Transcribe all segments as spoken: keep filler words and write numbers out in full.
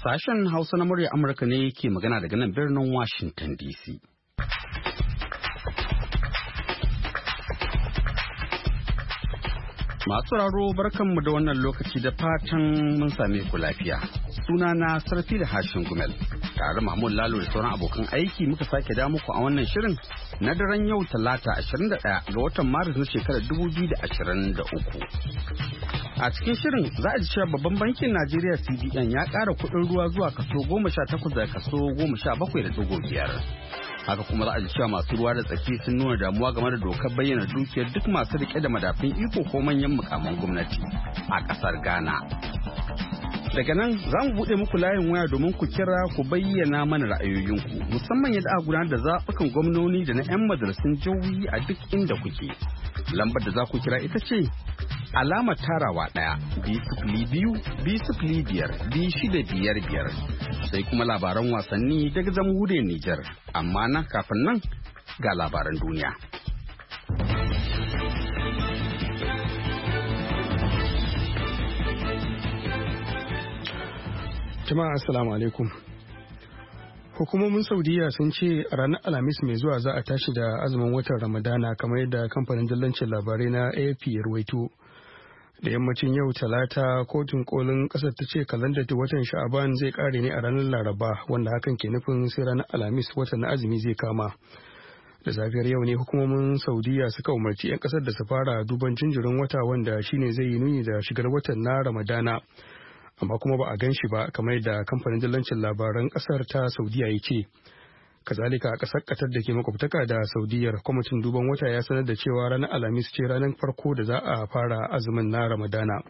Sashen Hausa na murya Amurka ne ke magana daga nan birnin Washington D C. Masu raro barkanmu da wannan lokaci da fatan mun same ku lafiya. Sunana Sarfi da Hashin Gumel. Tare Mahmud Lalo da sauran abokan aiki muka sake da muku a wannan shirin na daren yau Talata ashirin da ɗaya ga watan Maris na shekarar dubu biyu da ashirin da uku. A cikin shirin za a ji cewa babban bankin Najeriya C B N ya ƙara kuɗin ruwa zuwa kaso goma sha takwas da kaso goma sha bakwai da ɗigo biyar. Haka kuma za a ji cewa masu ruwa da tsaki sun nuna damuwa game da dokar bayyana dukiyar duk masu rike da madafin iko ko manyan mukaman gwamnati a ƙasar Ghana. Daga nan za mu buɗe muku layin waya domin ku kira ku bayyana mana ra'ayoyinku musamman yadda aka gudanar da zaɓukan gwamnoni da na 'yan majalisun jihohi a duk inda kuke. Lambar da za ku kira ita ce alamar tarawa ɗaya biyu sifili biyu biyu sifili biyar biyu shida biyar biyar sai kuma labaran wasanni daga jamhuriyar Nijar amma nan kafin nan ga labaran duniya. Jama'a assalamu alaikum. Hukumomin Saudiya sun ce a ranar Alhamis mai zuwa za a tashi da azumin watan Ramadana kamar yadda kamfanin dillancin labarai na A F P ya ruwaito. Da yammacin yau Talata kotun kolin kasar ta ce kalandar watan Sha'aban zai kare ne a ranar Laraba wanda hakan ke nufin sai ranar Alhamis watan na azumi zai kama. Da safiyar yau ne hukumomin Saudiya suka umarci 'yan kasar da su fara duban jinjirin wata wanda shine zai yi nuni da shigar watan na Ramadana. Amma kuma ba a gan shi ba kamar yadda kamfanin dillancin labaran kasar ta Saudiya ya ce. Kazalika a kasar Qatar da ke makwabtaka da Saudiyar kwamitin duban wata ya sanar da cewa ranar Alhamis ce ranar farko da za a fara azumin na Ramadana.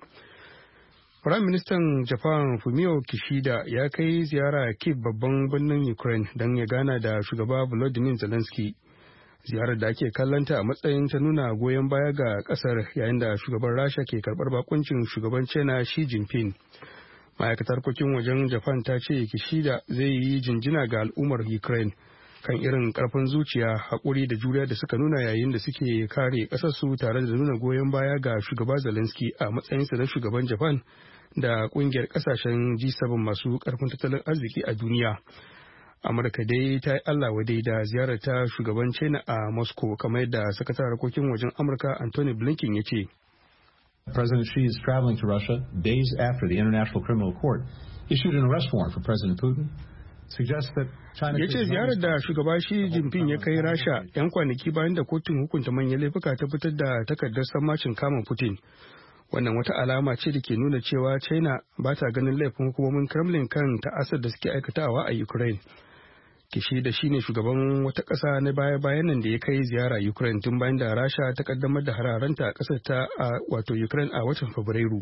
Prime Ministan Japan Fumio Kishida ya kai ziyara Kyiv babban birnin Ukraine don ya gana da shugaba Volodymyr Zelensky. Ziyarar da ake kallanta a matsayin ta nuna goyon baya ga kasar yayin da shugaban Rasha ke karbar bakuncin shugaban China Xi Jinping. Ma'aikatar harkokin wajen Japan ta ce Kishida zai yi jinjina ga al'ummar Ukraine kan irin karfin zuciya, haƙuri da juriya da suka nuna yayin da suke kare ƙasarsu tare da nuna goyon baya ga shugaba Zelensky a matsayinsa na shugaban Japan da ƙungiyar ƙasashen G seven masu ƙarfin tattalin arziki a duniya. Amurka dai ta yi Allah wadai da ziyarar ta shugaban China a Moscow kamar yadda sakataren harkokin wajen Amurka Anthony Blinken ya ce. President Xi is traveling to Russia days after the International Criminal Court issued an arrest warrant for President Putin. Suggests that China. Ya ce ziyarar da shugaba Xi Jinping ya kai Rasha 'yan kwanaki bayan da kotun hukunta manyan laifuka ta fitar da takardar sammacin kama Putin. Wannan wata alama ce da ke nuna cewa China ba ta ganin laifin hukumomin Kremlin kan ta'asar da suke aikatawa a Ukraine. Kishida shine shugaban wata ƙasa na baya-bayan nan da ya kai ziyara Ukraine tun bayan da Rasha ta kaddamar da hararanta a ƙasar ta a wato Ukraine a watan Fabrairu.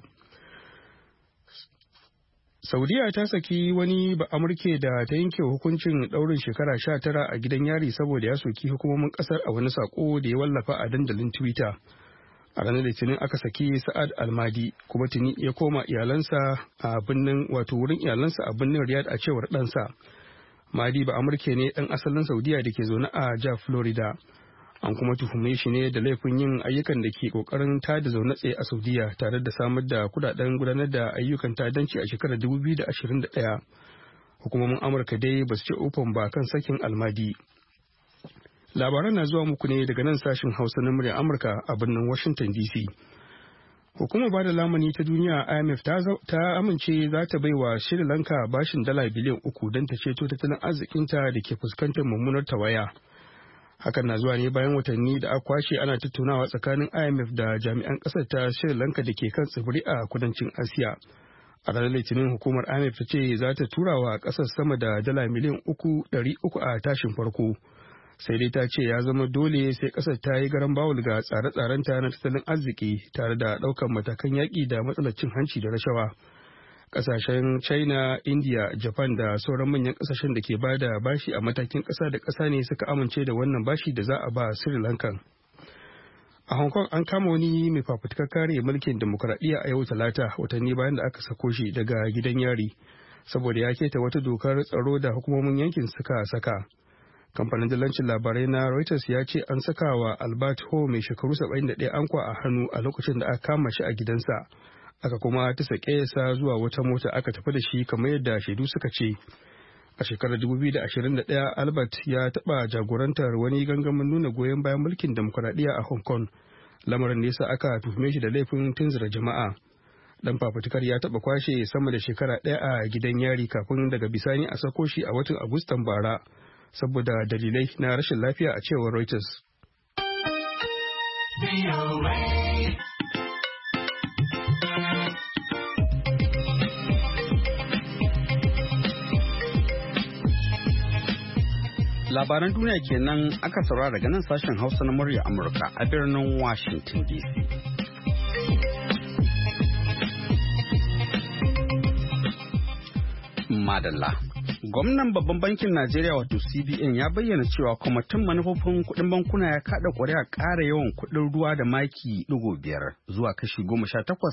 Saudiya ta saki wani ba Amurke da ta yanke hukuncin ɗaurin shekara sha tara a gidan yari saboda ya soki hukumomin ƙasar a wani sako da ya wallafa a dandalin Twitter. A ranar Litinin aka saki Sa'ad Almadi kuma tuni ya koma iyalansa a birnin wato wurin iyalansa a birnin Riyadh a cewar ɗansa. Madi ba Amurke ne ɗan asalin Saudiya da ke zaune a jihar Florida. An kuma tuhume shi ne da laifin yin ayyukan da ke ƙoƙarin tada zaune tsaye a Saudiya tare da samar da kudaden gudanar da ayyukan ta'addanci a shekarar dubu biyu da ashirin da ɗaya. Hukumomin Amurka dai ba su ce ofan ba kan sakin Almadi. Labaran na zuwa muku ne daga nan sashen Hausa na muryar Amurka a birnin Washington D C. Hukumar bada lamani ta duniya I M F ta, ta amince za ta bai wa Sri Lanka bashin dala biliyan uku don ta ceto tattalin arzikinta da ke fuskantar mummunar tawaya. Hakan na zuwa ne bayan watanni da aka kwashe ana tattaunawa tsakanin I M F da jami'an ƙasar ta Sri Lanka da ke kan tsibiri a kudancin Asiya. A ranar Litinin hukumar I M F ta ce za ta tura wa ƙasar sama da dala miliyan uku ɗari uku a tashin farko. Sai dai ta ce ya zama dole sai kasar ta yi garan bawul ga tsare-tsarenta na tattalin arziki tare da ɗaukar matakan yaƙi da matsalar cin hanci da rashawa. Ƙasashen China, India, Japan da sauran manyan ƙasashen da ke ba da bashi a matakin ƙasa da ƙasa ne suka amince da wannan bashi da za a ba Sri Lanka. A Hong Kong an kama wani mai fafutukar kare mulkin demokuraɗiyya a yau Talata watanni bayan da aka sako shi daga gidan yari saboda ya keta wata dokar tsaro da hukumomin yankin suka saka. Kamfanin dillancin labarai na Reuters ya ce an saka wa Albert Ho mai shekaru saba'in da ɗaya ankwa a hannu a lokacin da aka kama shi a gidansa aka kuma ta sake sa zuwa wata mota aka tafi da shi kamar yadda shaidu suka ce. A shekarar dubu biyu da ashirin da ɗaya Albert ya taɓa jagorantar wani gangamin nuna goyon bayan mulkin demokuraɗiyya a Hong Kong, lamarin da yasa aka tuhume shi da laifin tunzura jama'a. Dan fafutukar ya taɓa kwashe sama da shekara ɗaya a gidan yari kafin daga bisani a sako shi a watan Agustan bara saboda dalilai na rashin lafiya a cewar Reuters. Labaran duniya kenan aka saurara daga nan sashen Hausa na murya Amurka a birnin Washington D C. Madalla. Gwamnan babban bankin Najeriya wato C B N ya bayyana cewa kwamitin manufofin kuɗin bankuna ya kaɗa ƙuri'a ƙara yawan kuɗin ruwa da maki ɗigo biyar zuwa kashi goma sha takwas.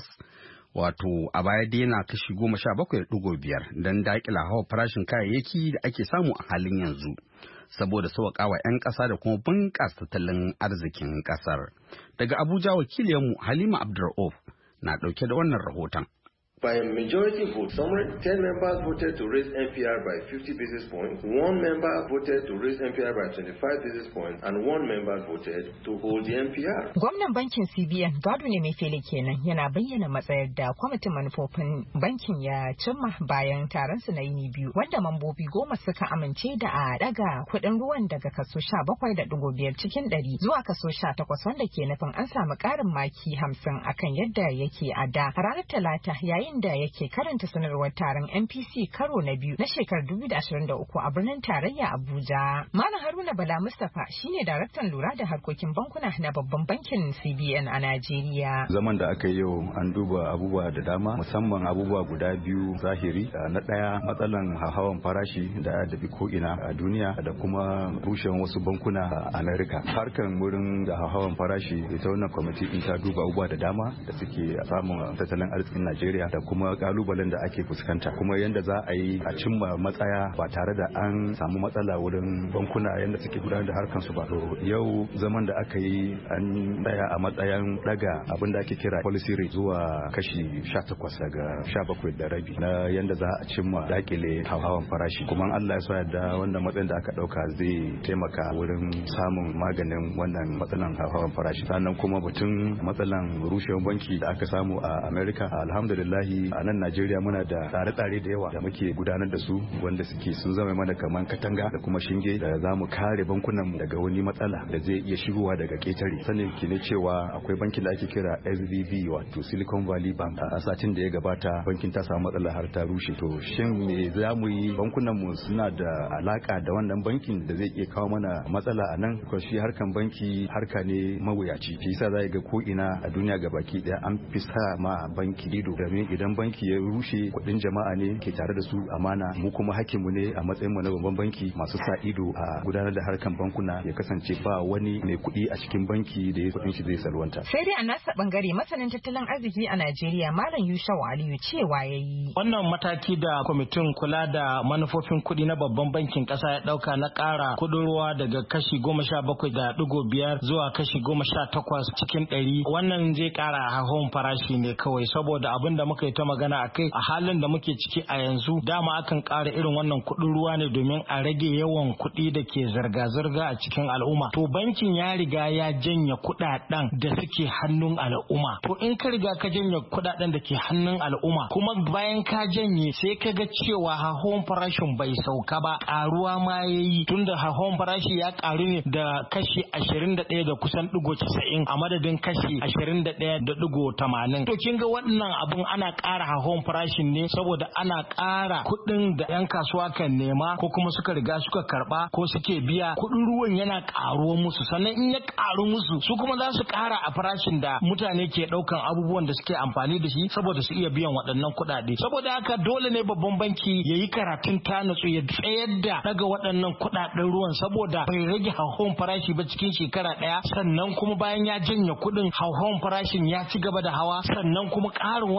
Wato a baya dai yana kashi goma sha bakwai da ɗigo biyar don daƙila hawa farashin kayayyaki da ake samu a halin yanzu. Saboda sauƙawa 'yan ƙasa da kuma bunƙasa tattalin arzikin ƙasar. Daga Abuja wakiliyarmu Halima Abdur'uf na ɗauke da wannan rahoton. By a majority vote summary, ten members voted to raise M P R by fifty basis points, one member voted to raise M P R by twenty-five basis points, and one member voted to hold the M P R. Gwamnan bankin C B N Gado ne mai fele kenan yana bayyana matsayar da kwamitin manufofin bankin ya cimma bayan taron su na yini biyu, wanda mambobi goma suka amince da a daga kuɗin ruwan daga kaso sha bakwai da ɗigo biyar cikin ɗari zuwa kaso sha takwas, wanda ke nufin an samu ƙarin maki hamsin akan yadda yake a da. Ranar Talata yayin da yake karanta sanarwar taron M P C karo na biyu na shekarar dubu da ashirin da uku a birnin tarayya Abuja. Malam Haruna Bala Mustapha shine daraktan lura da harkokin bankuna na babban bankin C B N a Najeriya. Zaman da aka yi yau an duba abubuwa da dama, musamman abubuwa guda biyu zahiri. Na ɗaya matsalan hauhawan farashi da ya dabi ko'ina a duniya da kuma rushewan wasu bankuna a Amerika. Harkan wurin da hauhawan farashi ita wannan kwamiti din ta duba abubuwa da dama da suke samun tattalin arzikin Najeriya da kuma kalubalen da ake fuskanta, kuma yadda za a yi a cimma matsaya ba tare da an samu matsala wurin bankuna yadda suke gudanar da harkar su ba. Yau zaman da aka yi an tsaya a matsayin daga abin da ake kira policy rate zuwa kashi sha takwas daga sha bakwai da rabi na yadda za a cimma dakile hauhawan farashi, kuma Allah ya so yadda wannan matsayin da aka dauka zai taimaka wurin samun maganin wannan matsalan hauhawan farashi. Sannan kuma batun matsalan rushewar banki da aka samu a America, alhamdulillah a nan Najeriya muna da tsare-tsare da yawa da muke gudanar da su wanda suke sun zama mana kaman katanga da kuma shinge da za mu kare bankunan daga wani matsala da zai iya shigowa daga ketare. Sanin ki ne cewa akwai bankin da ake kira S V B wato Silicon Valley Bank, a satin da ya gabata bankin ta samu matsala har ta rushe. To shin me za mu yi? Bankunan mu suna da alaka da wannan bankin da zai iya kawo mana matsala a nan? Ko shi harkan banki harka ne mawuyaci, shi yasa za ga ko ina a duniya gabaki daya an fi sa ma banki ido, domin idan banki ya rushe kudin jama'a ne ke tare da su amana, mu kuma hakkinmu ne a matsayin mu na babban banki masu sa ido a gudanar da harkan bankuna ya kasance ba wani mai kudi a cikin banki da ya kudin shi zai salwanta. Sai dai a nasa bangare masanin tattalin arziki a Najeriya Malam Yushau Aliyu cewa yayi wannan mataki da kwamitin kula da manufofin kudi na babban bankin kasa ya dauka na kara kudin ruwa daga kashi goma sha bakwai da digo biyar zuwa kashi goma sha takwas cikin ɗari, wannan zai kara hahon farashi ne kawai, saboda abin da muka yi ta magana a kai a halin da muke ciki a yanzu dama akan ƙara irin wannan kuɗin ruwa ne domin a rage yawan kuɗi da ke zirga-zirga a cikin al'umma. To bankin ya riga ya janye kuɗaɗen da suke hannun al'umma. To in ka riga ka janye kuɗaɗen da ke hannun al'umma kuma bayan ka janye sai ka ga cewa hahon farashin bai sauka ba, ƙaruwa ma ya yi, tunda hahon farashi ya ƙaru ne da kashi ashirin da ɗaya da kusan ɗigo casa'in a madadin kashi ashirin da ɗaya da ɗigo tamanin. To kin ga wannan abun ana ƙara hahon farashin ne saboda ana ƙara kuɗin da 'yan kasuwa kan nema ko kuma suka riga suka karɓa ko suke biya, kuɗin ruwan yana ƙaruwa musu, sannan in ya ƙaru musu su kuma za su ƙara a farashin da mutane ke ɗaukan abubuwan da suke amfani da shi saboda su iya biyan waɗannan kuɗaɗe. Saboda haka dole ne babban banki ya yi karatun ta natsu ya tsayar da daga waɗannan kuɗaɗen ruwan saboda bai rage hauhawan farashi ba cikin shekara ɗaya, sannan kuma bayan ya janye kuɗin hauhawan farashin ya ci gaba da hawa, sannan kuma ƙarin wannan zai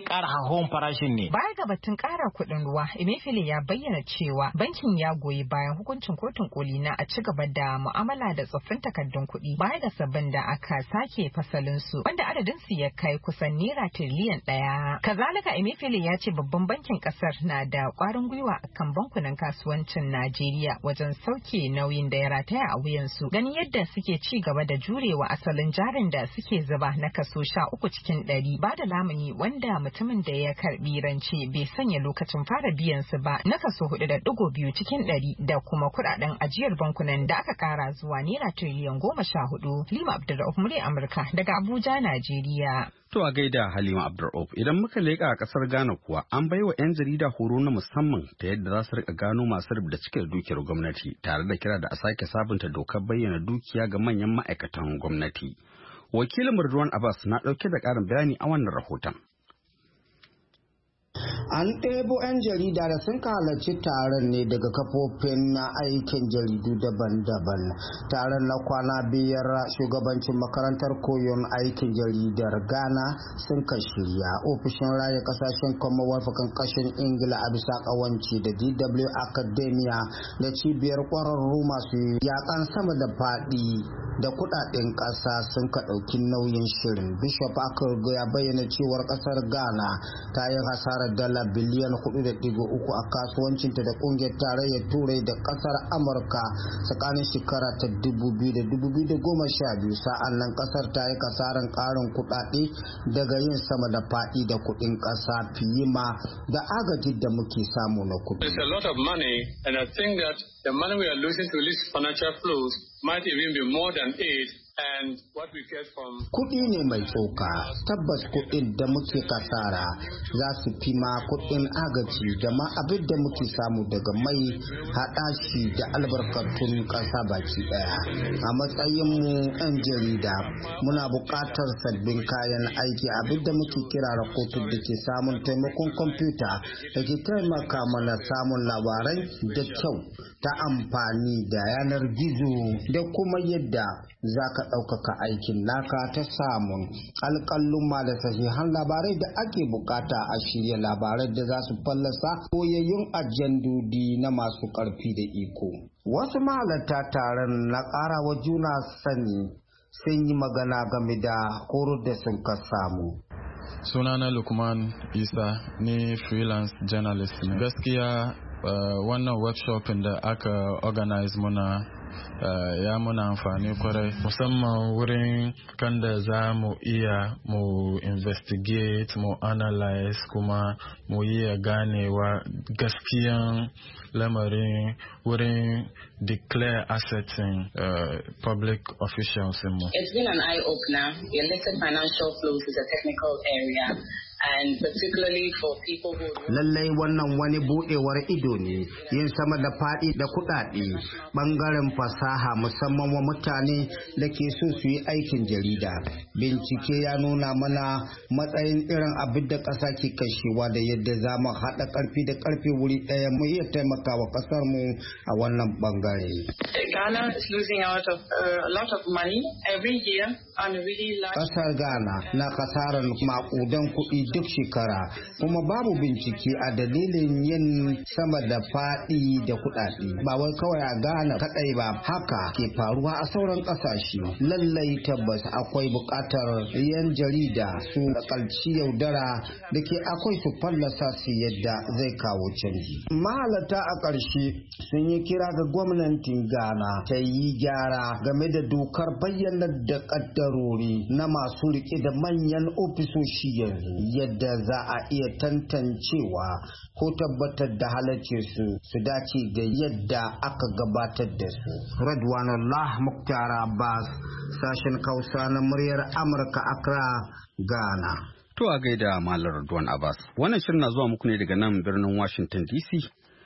ƙara hauhawan farashin ne. Baya ga batun ƙara kuɗin ruwa, Emefiele ya bayyana cewa bankin ya goyi bayan hukuncin kotun koli na a ci gaba da mu'amala da tsoffin takardun kuɗi baya ga sabbin da aka sake fasalin su wanda adadin su ya kai kusan naira tiriliyan ɗaya. Kazalika Emefiele ya ce babban bankin ƙasar na da ƙwarin gwiwa kan bankunan kasuwancin Najeriya wajen sauke nauyin da ya rataya a wuyansu ganin yadda suke ci gaba da jurewa asalin jarin da suke zuba na kaso sha uku cikin ɗari ba da lamuni wanda mutumin da ya karbi rance bai sanya lokacin fara biyan su ba na kaso hudu da digo biyu cikin ɗari da kuma kuɗaɗen ajiyar bankunan da aka kara zuwa naira tiriliyan goma sha hudu. Halima Abdulrauf murya Amurka daga Abuja, Najeriya. To a gaida Halima Abdulrauf, idan muka leƙa a ƙasar Ghana kuwa an baiwa 'yan jarida horo na musamman ta yadda za su rika gano masu rubuta cikin dukiyar gwamnati tare da kira da a sake sabunta dokar bayyana dukiya ga manyan ma'aikatan gwamnati. Wakilin Ridwan Abbas na ɗauke da ƙarin bayani a wannan rahoton. An ɗebo 'yan jarida da sun halarci taron ne daga kafofin na aikin jaridu daban-daban. Taron na kwana biyar shugabancin makarantar koyon aikin jaridar Ghana sun ka shirya ofishin raya kasashen Commonwealth kankashin Ingila a bisa kawanci da D W Academia da cibiyar kwararru masu yakan sama da faɗi da kudaden ƙasa sun ka ɗauki nauyin shirin. Bishop Akurgo ya bayyana cewar ƙasar Ghana ta yi hasarar dala biliyan hudu da digo uku a kasuwancinta da kungiyar tarayyar turai da kasar amurka tsakanin shekara ta dubu biyu da dubu biyu da goma sha biyu sa'an nan kasar ta yi kasaran karin kudade daga yin sama da fadi da kudin kasa fiye ma da agaji da muke samu na kudi. There's a lot of money and I think that the money we are losing to these financial flows might even be more than aid. Kuɗi ne mai tsoka, tabbas kuɗin da muke kasara za su fi ma kuɗin agaji da ma abin da muke samu daga mai haɗa shi da albarkatun ƙasa baki ɗaya. A matsayinmu 'yan jarida muna buƙatar sabbin kayan aiki abin da muke kira rahoton da ke samun taimakon kwamfuta da ke taimaka mana samun labarai da kyau ta amfani da yanar gizo da kuma yadda za ka ɗaukaka aikin naka ta samun alƙaluma da sahihan labarai da ake bukata a shirya labarai da za su fallasa koyayyun ajandodi na masu ƙarfi da iko. Wasu mahalarta taron na ƙara wa juna sani sun yi magana game da horar da sun ka samu. Sunana Lukman Isa ni freelance journalist ne. Gaskiya uh, wannan workshopin da aka organize muna Uh, ya muna amfani kwarai musamman wurin kan da za mu iya mu investigate mu analyze kuma mu iya ganewa gaskiyan lamarin wurin declare assetting uh, public officials mu. It's been an eye-opener. Illicit financial flows is a technical area. And particularly for people who lallai wannan wani budewar ido ne yin sama da fadi da kudade bangaren fasaha musamman wa mutane da ke so su yi aikin jarida. Bincike ya nuna mana matsayin irin abin da ƙasa ke kashewa da yadda za mu haɗa ƙarfi da ƙarfi wuri ɗaya mu iya taimakawa ƙasar mu a wannan bangare. Ghana is losing out of uh, a lot of money every year on a really large. Ƙasar Ghana na kasarar maƙudan kuɗi duk shekara kuma babu bincike a dalilin yin sama da faɗi da kuɗaɗe ba wai kawai a Ghana kaɗai ba haka ke faruwa a sauran ƙasashe. Lallai tabbas akwai buƙatar yan jarida su kalci yaudara da ke akwai su fallasa su yadda zai kawo canji. Mahalarta a ƙarshe sun yi kira ga gwamnatin Ghana ta yi gyara game da dokar bayyana da ƙaddarori na masu riƙe da manyan ofisoshi yanzu yadda za a iya tantancewa ko tabbatar da halarci su su dace da yadda aka gabatar da su. Radwanullah Muktar Abbas, sashen Hausa na muryar Amurka, Accra, Ghana. To a gaida Malam Radwan Abbas. Wannan shirin na zuwa muku ne daga nan birnin Washington D C.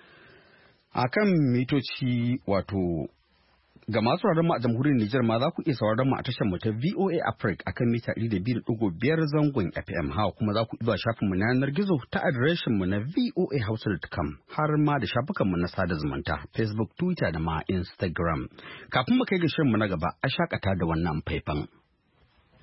Akan mitoci wato ga masu sauraron mu a jamhuriyar Nijar ma za ku iya sauraron mu a tashar mu ta V O A Africa akan mita ɗari da biyu da ɗigo biyar zangon F M. Hawa kuma za ku iya shafin mu na yanar gizo ta adireshin mu na v o a hausa dot com har ma da shafukan mu na sada zumunta Facebook, Twitter da ma Instagram. Kafin mu kai ga shirin mu na gaba a shakata da wannan faifan.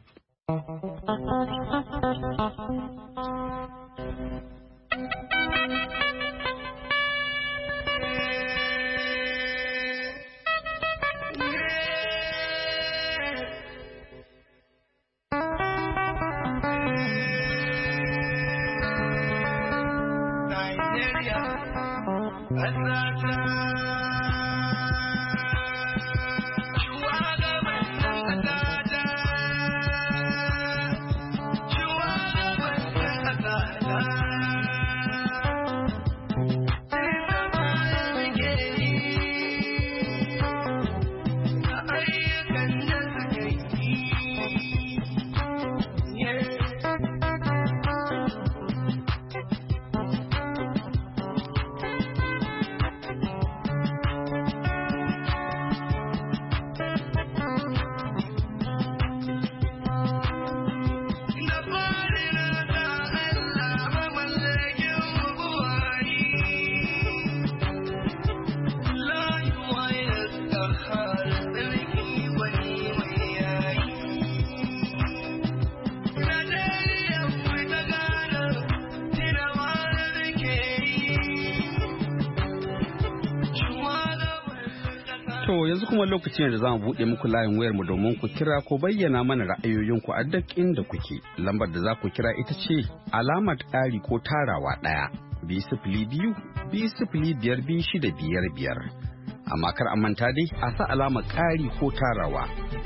To yanzu kuma lokacin da za mu buɗe muku layin wayar mu domin ku kira ko bayyana mana ra'ayoyinku a duk inda kuke. Lambar da za ku kira ita ce alamar ƙari ko tarawa ɗaya biyu sifili biyu biyu sifili biyar biyu shida biyar biyar. Amma kar a manta dai a sa alamar ƙari ko tarawa.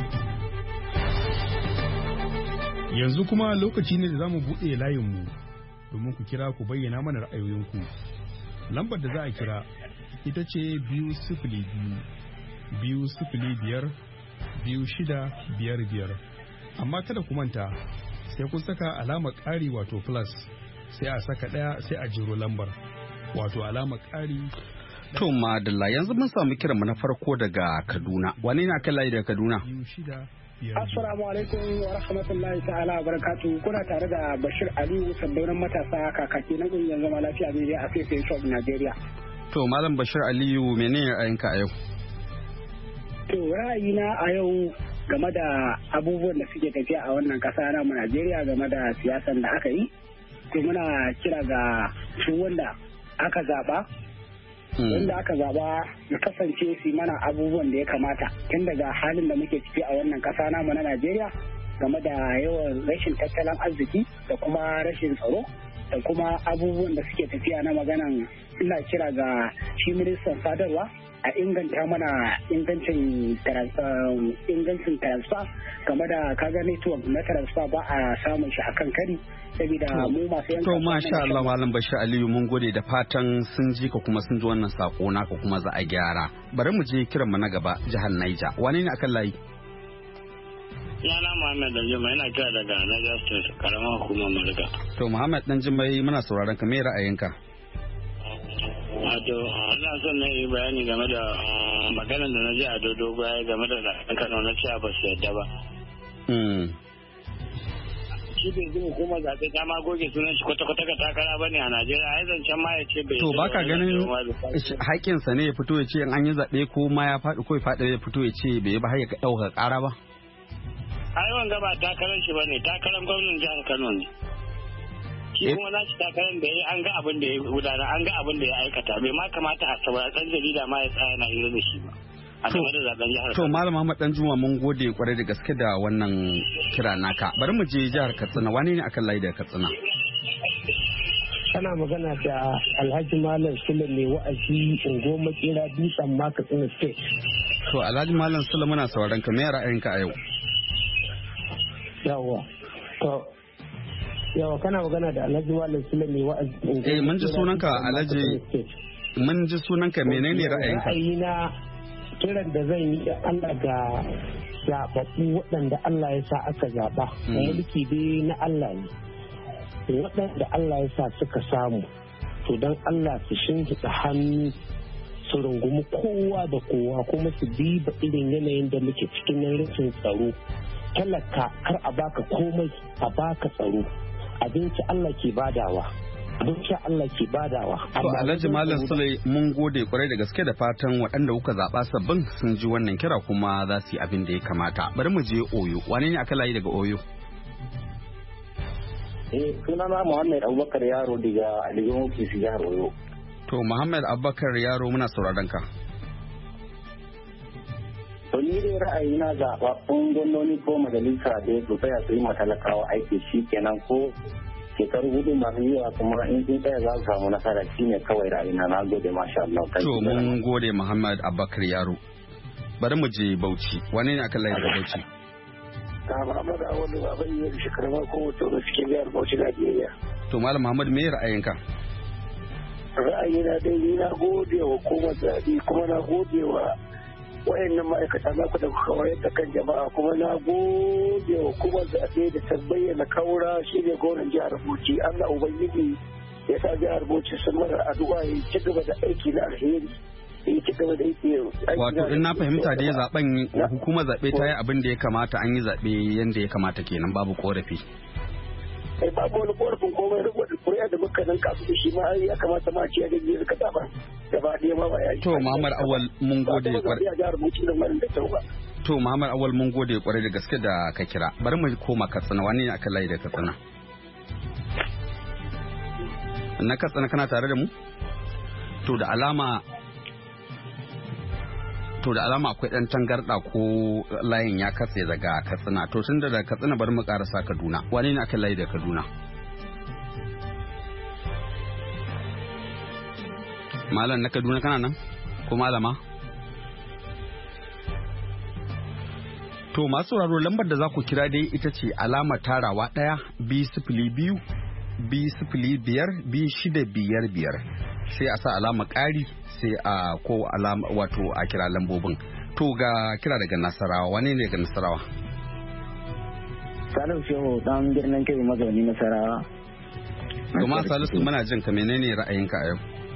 Yanzu kuma lokaci ne da za mu buɗe layinmu domin ku kira ku bayyana mana ra'ayoyinku. Lambar da za a kira ita ce biyu sifili biyu biyu sifili biyar biyu shida biyar biyar. Amma kada ku manta sai kun saka alamar ƙari wato plus sai a saka ɗaya sai a jiro lambar wato alamar ƙari. To madalla yanzu mun samu kiranmu na farko daga Kaduna. Wane ne akan layi daga Kaduna? Assalamu alaikum wa rahmatullahi ta'ala wa barakatuh. Kuna tare da Bashir Aliyu Saddaunan matasa kakaki na ƙungiyar zama lafiya ne a Fefe Shop Nigeria. To Malam Bashir Aliyu menene ra'ayinka a yau? To ra'ayina a yau game da abubuwan da suke tafiya a wannan ƙasa na mu Najeriya game da siyasan da aka yi. To muna kira ga su wanda aka zaba wanda aka zaba ya kasance su mana abubuwan da ya kamata tun daga halin da muke ciki a wannan ƙasa namu na Najeriya game da yawan rashin tattalin arziki da kuma rashin tsaro da kuma abubuwan da suke tafiya na maganan ina kira ga shi ministan sadarwa a inganta mana ingancin ingancin transfer game da kaga network na transfer ba a samun shi akan kari saboda mu masu yanka. To masha Allah Malam Bashir Aliyu mun gode da fatan sun ji ka kuma sun ji wannan sako naka kuma za a gyara. Bari mu je kiran mu na gaba jihar Niger. Wane ne akan layi? Yana Muhammad Danjuma yana kira daga Niger State karamar hukumar Mariga. To Muhammad Danjuma muna sauraron ka, me ra'ayinka? Wato ina son na yi bayani game da maganar da na ji a dodo baya game da ɗan Kano na cewa ba su yadda ba. Shi bai ji hukumar zaɓe ta ma goge sunan shi kwata-kwata ka takara ba ne a Najeriya, ai zancen ma ya ce bai. To baka ganin haƙƙinsa ne ya fito ya ce in an yi zaɓe ko ma ya faɗi ko ya faɗi ya fito ya ce bai ba har ya ɗauka ƙara ba? Ai wanga ba takarar shi ba ne, takarar gwamnan jihar Kano ne. Shi kuma na ci takarar da ya yi an ga abin da ya gudana, an ga abin da ya aikata, bai ma kamata a saboda ɗan jarida ma ya tsaya na hira da shi ba. To Malam Ahmad Danjuma mun gode kwarai da gaske da wannan kira naka. Bari mu je jihar Katsina. Wane ne akan layi da Katsina? Ana magana da Alhaji Malam Sule ne wa'azi ungo makera dutsen ma Katsina State. To Alhaji Malam Sule muna sauraron ka, me ra'ayinka a yau? Yawa. To yawa kana magana da Alhaji Malam Sule ne wa'azi ungo. Eh mun ji sunanka Alhaji. Mun ji sunanka, menene ra'ayinka? Ra'ayina kiran da zan yi da Allah ga zaɓaɓɓu waɗanda Allah ya sa aka zaɓa. Mulki dai na Allah ne. Waɗanda Allah ya sa suka samu. To don Allah su shimfiɗa hannu su rungumi kowa da kowa kuma su diba irin yanayin da muke cikin rashin tsaro. Talaka kar a baka komai a baka tsaro. Abinci Allah ke badawa. Abinci Allah ke badawa. To Alhaji Malam Sule mun gode kwarai da gaske da fatan waɗanda kuka zaɓa sabbin sun ji wannan kira kuma za su yi abin da ya kamata. Bari mu je Oyo. Wane ne aka layi daga Oyo? Eh, sunana Muhammad Abubakar Yaro daga Aliyu Ofis jihar Oyo. To Muhammad Abubakar Yaro muna sauraron ka. To ni dai ra'ayina zaɓaɓɓun gwamnoni ko majalisa da su tsaya su yi matalakawa aiki shi kenan ko shekaru hudu masu yawa kuma in sun tsaya za su samu nasara shi ne kawai ra'ayina. Na gode masha Allah. To mun gode Muhammad Abubakar Yaro. Bari mu je Bauchi. Wane ne akan layi daga Bauchi? Ta Muhammad Awolu Baba Iya shekaru ko wato da suke biyar Bauchi Najeriya. To Malam Muhammad me ra'ayinka? Ra'ayina dai ni na gode wa hukumar zaɓe kuma na gode wa wayannan ma'aikata na ku da kuka wayar da kan jama'a kuma na gode wa hukumar zaɓe da ta bayyana kaura shi ne gwamnan jihar Bauchi. Allah Ubangiji ya sa jihar Bauchi sun mara addu'a ya ci gaba da aiki na alheri. Wato in na fahimta da ya zaben hukumar zaɓe ta yi abin da ya kamata, an yi zaɓe yadda ya kamata kenan, babu korafi. Ai babu wani korafin komai rubuta kuri'a da muka nan kasu da shi ma ya kamata ma ce da jiya ka ba gaba ɗaya ma ba ya yi. To Muhammad Awal mun gode kwarai. To Muhammad Awal mun gode kwarai da gaske da ka kira. Bari mu koma Katsina, wani ne akan layi da Katsina? Na Katsina kana tare da mu? To da alama To da alama akwai ɗan tangarɗa ko layin ya katse daga Katsina. To tun da Katsina bari mu ƙarasa Kaduna. Wane ne aka layi da Kaduna? Malam na Kaduna kana nan? Ko malama? To masu sauraro lambar da za ku kira dai ita ce alamar tarawa ɗaya biyu sifili biyu biyu sifili biyar biyu shida biyar biyar. Sai a sa alama ƙari sai a ko alama wato a kira lambobin. To ga kira daga Nasarawa, wane ne daga Nasarawa? Salisu Shehu dan birnin Kebbi mazauni Nasarawa. To ma Salisu muna jin ka, menene ra'ayinka a yau?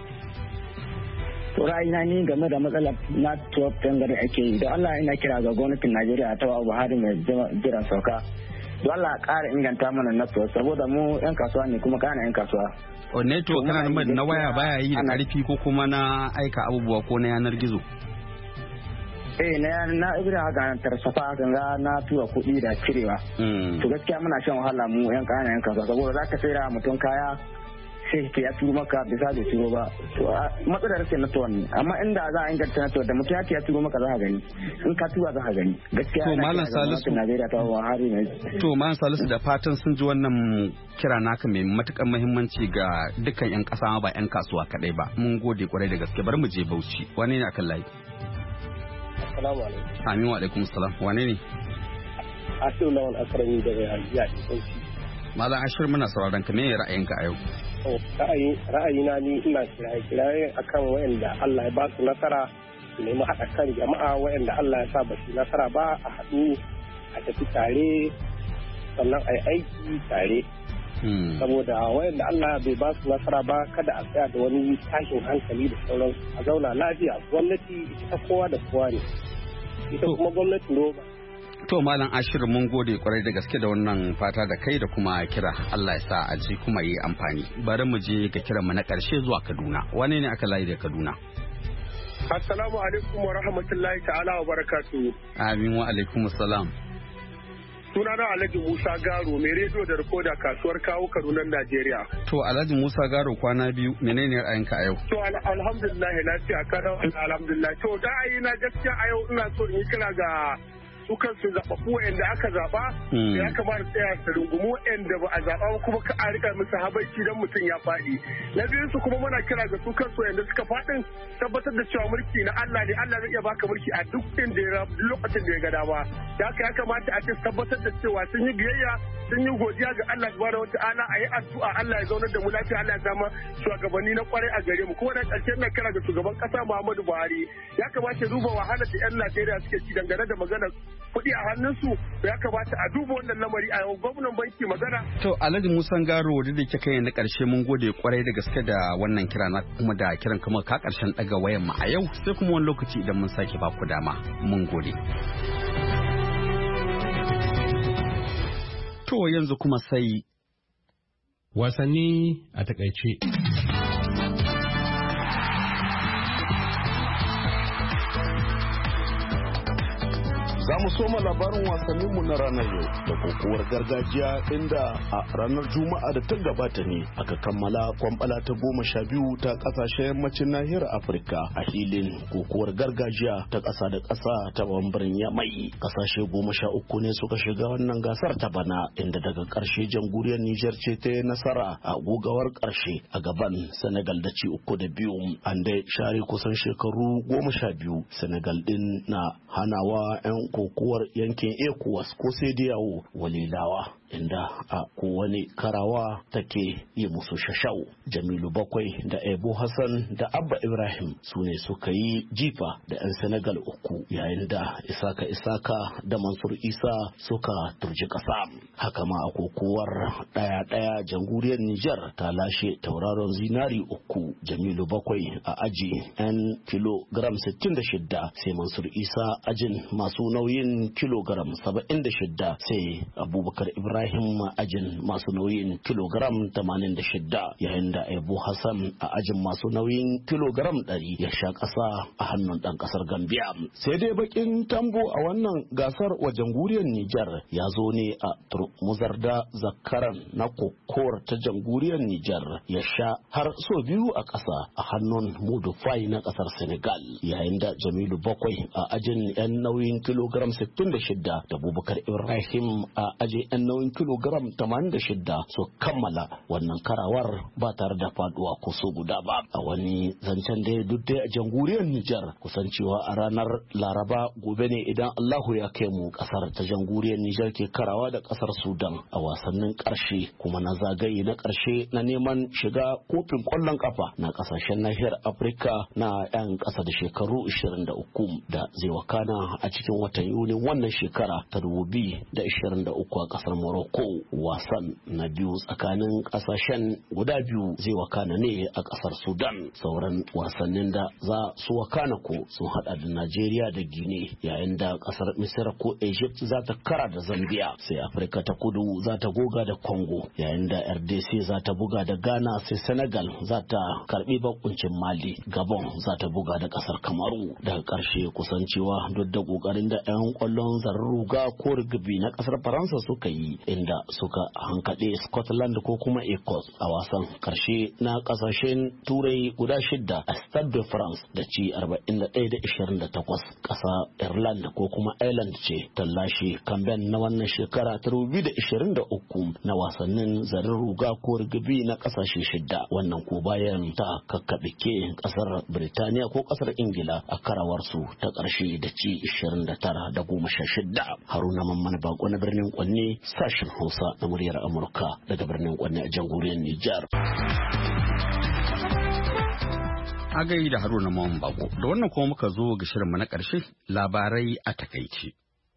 To ra'ayina ni game da matsalar na tuwaf tangare ake yi, da Allah ina kira ga gwamnatin Najeriya ta wa Buhari mai jiran sauka. Da Allah ƙara inganta mana na tuwaf saboda mu 'yan kasuwa ne kuma kana 'yan kasuwa. O network kana na waya baya yi da karfi ko kuma na aika abubuwa ko na yanar gizo? Eh na na ibira haka tarsafa ganga na tura kuɗi da cirewa. To gaskiya muna shan wahala mu yan kana yan kasuwa saboda zaka sayar mutum kaya sai ya turo maka bisa bai turo ba. To matsalar sai na tuwa ne, amma inda za a inganta na tuwa da mutum ya turo maka za ka gani, in ka tura za ka gani. Gaskiya to Malam Salisu Najeriya ta Buhari ne. To Malam Salisu da fatan sun ji wannan kira naka mai matukar muhimmanci ga dukkan yan kasa ba yan kasuwa kadai ba. Mun gode kwarai da gaske. Bari mu je Bauchi. Wane ne akan layi? Assalamu alaikum. Amin wa alaikum salam. Wane ne? Ashiru Lawan Asrami daga Hajiya Bauchi. Malam Ashir muna sauraron ka, me ra'ayinka a yau? Ra'ayina ni ina kiraye akan wayanda Allah ya ba su nasara su nemi haɗa kan jama'a, wayanda Allah ya sa ba su nasara ba a haɗu a tafi tare sannan a yi aiki tare. Saboda wayanda Allah bai ba su nasara ba kada a tsaya da wani tashin hankali da sauransu, a zauna lafiya. Gwamnati ita kowa da kowa ne, ita kuma gwamnati roba. To Malam Ashir mun gode kwarai da gaske da wannan fata da kai da kuma kira. Allah ya sa a ji kuma yi amfani. Bari mu je ga kiran mu na karshe zuwa Kaduna. Wane ne aka layi da Kaduna? Assalamu alaikum wa rahmatullahi ta'ala wa barakatuhu. Amin wa alaikum salam. Sunana Alhaji Musa Garo, mai rediyo da rikoda kasuwar kawo Kadunan Najeriya. To Alhaji Musa Garo, kwana biyu, menene ra'ayinka a yau? To alhamdulillah lafiya kada alhamdulillah. To ra'ayina gaskiya a yau ina so in yi kira ga su kansu zaɓaɓɓu wa'anda aka zaɓa ya kamata tsaya su rungumu wa'anda ba a zaɓa ba kuma ka a rika musu habaici don mutum ya faɗi. Na biyun su kuma muna kira ga su kansu wa'anda suka faɗin tabbatar da cewa mulki na Allah ne, Allah zai iya baka mulki a duk inda ya lokacin da ya ga dama. Da haka ya kamata a ce tabbatar da cewa sun yi biyayya sun yi godiya ga Allah subhanahu wata'ala, a yi addu'a Allah ya zaunar da mu lafiya, Allah ya zama shugabanni na kwarai a gare mu. Kuma da ƙarshe na kira ga shugaban ƙasa Muhammadu Buhari ya kamata ya duba wahalar da 'yan Najeriya suke ci dangane da maganar kuɗi a hannunsu, ya kamata a duba wannan lamari a yau gwamnan banki magana. To Alhaji Musa Garo da ke kai na ƙarshe mun gode kwarai da gaske da wannan kira na kuma da kiran kuma ka ƙarshen ɗaga wayan mu a yau, sai kuma wani lokaci idan mun sake ba ku dama. Mun gode. To yanzu kuma sai wasanni a takaice. Za mu soma labarin wasanninmu na ranar yau da kokowar gargajiya inda a ranar Juma'a da ta gabata ne aka kammala kwambala ta goma sha biyu ta kasashen yammacin nahiyar Afirka a hilin kokowar gargajiya ta ƙasa da ƙasa ta bambarin Yamai. Kasashe goma sha uku ne suka shiga wannan gasar ta bana inda daga ƙarshe jamhuriyar Nijar ce ta yi nasara a gogawar ƙarshe a gaban Senegal da ci uku da biyu. An dai share kusan shekaru goma sha biyu Senegal din na hanawa 'yan kokowar yankin ECOWAS ko sai da yawo walilawa inda a kowane karawa take yi musu shashau. Jamilu Bakwai da Ebo Hassan da Abba Ibrahim su ne suka yi jifa da 'yan Senegal uku yayin da Isaka Isaka da Mansur Isa suka turji ƙasa. Haka ma a kokowar ɗaya-ɗaya jamhuriyar Nijar ta lashe tauraron zinari uku. Jamilu Bakwai a aji 'yan kilogram sittin da shida sai Mansur Isa ajin masu nauyin kilogram saba'in da shida sai Abubakar Ibrahim ajin masu nauyin kilogram tamanin da shida yayin da Ebo Hassan a ajin masu nauyin kilogram ɗari ya sha ƙasa a hannun ɗan ƙasar Gambia. Sai dai bakin tambo a wannan gasar wa jamhuriyar Nijar ya zo ne a Turmuzarda Zakaran na kokowar ta jamhuriyar Nijar ya sha har so biyu a ƙasa a hannun Modufai na ƙasar Senegal yayin da Jamilu Bakwai a ajin 'yan nauyin kilogram sittin da shida da Abubakar Ibrahim a ajin 'yan nauyin kilogram tamanin da shida su kammala wannan karawar ba tare da faduwa ko so guda ba. A wani zancen da duk da a jamhuriyar Nijar kusancewa a ranar Laraba gobe ne idan Allahu ya kai mu kasar ta jamhuriyar Nijar ke karawa da kasar Sudan a wasannin karshe kuma na zagaye na karshe na neman shiga kofin kwallon kafa na kasashen nahiyar Afirka na 'yan kasa da shekaru ishirin da uku da zai wakana a cikin watan Yuni wannan shekara ta dubu biyu da ishirin da uku a kasar Morocco. Wasan na biyu tsakanin kasashen guda biyu zai wakana ne a kasar Sudan. Sauran wasannin da za su wakana ko sun hada da Najeriya da Guinea yayin da kasar Misira ko Egypt za ta kara da Zambia sai Afirka ta kudu za ta goga da Congo yayin da R D C za ta buga da Ghana sai Senegal za ta karbi bakuncin Mali. Gabon za ta buga da kasar Kamaru. Daga karshe kusancewa duk da kokarin da 'yan kwallon zarruga ko rugby na kasar Faransa suka yi inda suka hankaɗe Scotland ko kuma Ecos a wasan karshe na kasashen turai guda shidda a Stade de France da ci arba'in da ɗaya da ishirin da takwas. Ƙasa Ireland ko kuma Ireland ce ta lashe kamben na wannan shekara ta dubu biyu da ishirin da uku na wasannin zarin ruga ko rugby na ƙasashe shidda. Wannan ko bayan ta kakkaɓe ƙasar Birtaniya ko ƙasar Ingila a karawarsu ta ƙarshe da ci ishirin da tara da goma sha shidda. Haruna Mamman Bako na birnin Kwanne sashen Hausa na muryar Amurka daga birnin Kwanne a jamhuriyar Nijar. A gai da Haruna Mamman Bako da wannan kuma muka zo ga shirinmu na ƙarshe labarai a takaici.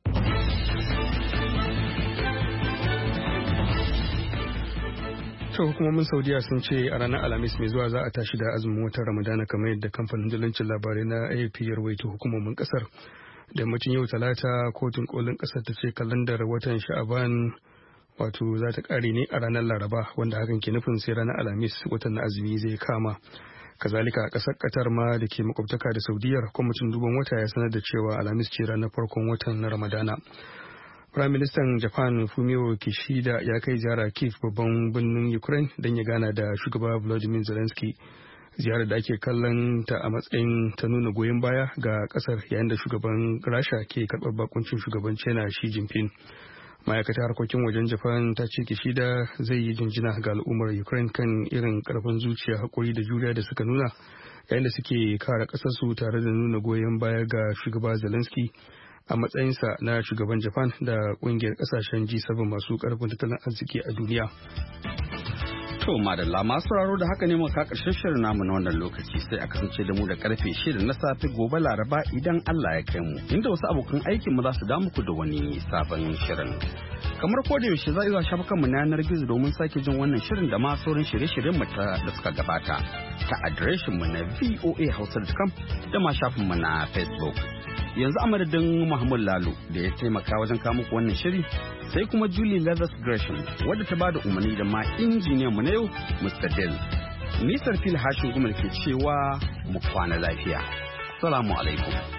To hukumomin Saudiya sun ce a ranar Alhamis mai zuwa za a tashi da azumin watan Ramadana kamar yadda kamfanin dalancin labarai na A F P ya rawaito hukumomin kasar. Da yammacin yau Talata kotun kolin kasar ta ce kalandar watan Sha'aban wato za ta kare ne a ranar Laraba wanda hakan ke nufin sai ranar Alhamis watan na azumi zai kama. Kazalika a kasar Qatar ma da ke makwabtaka da Saudiyar kwamitin duban wata ya sanar da cewa Alhamis ce ranar farkon watan na Ramadana. Prime Minister Japan Fumio Kishida ya kai ziyara Kiev babban birnin Ukraine don ya gana da shugaba Volodymyr Zelensky. Ziyarar da ake kallon ta a matsayin ta nuna goyon baya ga kasar yayin da shugaban Rasha ke karɓar bakuncin shugaban China Xi Jinping. Ma'aikatar harkokin wajen Japan ta ce Kishida zai yi jinjina ga al'ummar Ukraine kan irin karfin zuciya, hakuri da juriya da suka nuna yayin da suke kare kasarsu tare da nuna goyon baya ga shugaba Zelensky a matsayinsa na shugaban Japan da kungiyar kasashen G seven masu karfin tattalin arziki a duniya. To madalla masu raro da haka ne muka karshen shirin namu na wannan lokaci sai a kasance da mu da karfe shida na safe gobe Laraba idan Allah ya kai mu inda wasu abokan aikin mu za su damu ku da wani sabon shirin. Kamar ko da yaushe za a iya shafukan mu na yanar gizo domin sake jin wannan shirin da ma sauran shirye-shiryen mu da suka gabata ta adireshin mu na voa hausa dot com da ma shafin mu na Facebook. Yanzu a madadin Muhammad Lalo da ya taimaka wajen kawo muku wannan shiri sai kuma Julie Leathers Gresham wadda ta bada umarni da ma injiniyan mu na yau Mister Del. Nisar fil hashin gumal ke cewa mu kwana lafiya. Salamu alaikum.